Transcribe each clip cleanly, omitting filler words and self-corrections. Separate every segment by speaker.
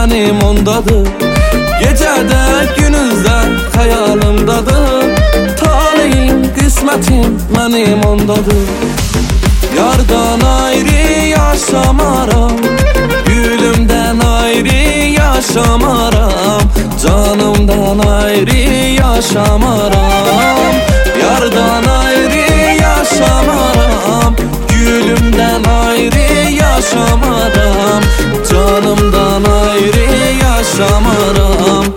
Speaker 1: mənim ondadır. Gecədə, günüzdə xəyalımdadır. Talihim, qismətim mənim ondadır. Yardan ayrı yaşamaram, gülümdən ayrı yaşamaram, canımdan ayrı yaşamaram. Yardan ayrı yaşamaram, gülümdən ayrı yaşamaram, canımdan ayrı yaşamaram.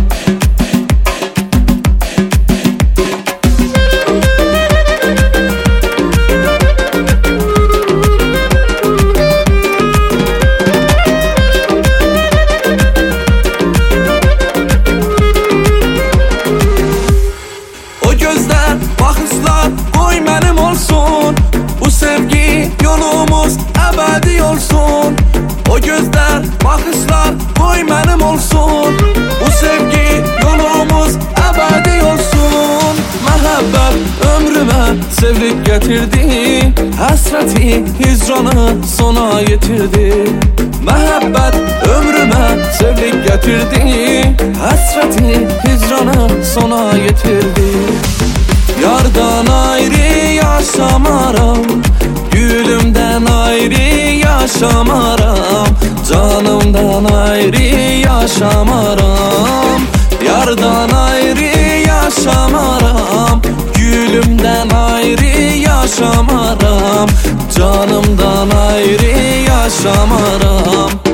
Speaker 1: Baxışlar qoy mənim olsun, bu sevgi yolumuz əbədi olsun. O gözlər, baxışlar qoy mənim olsun, bu sevgi yolumuz əbədi olsun. Məhəbbət ömrümə sevlik gətirdi, həsrəti hicranı sona yetirdi. Məhəbbət ömrümə sevlik gətirdi, həsrəti hicranı sona yetirdi. Yardan ayrı yaşamaram, gülümdən ayrı yaşamaram, canımdan ayrı yaşamaram. Yardan ayrı yaşamaram, gülümdən ayrı yaşamaram, canımdan ayrı yaşamaram.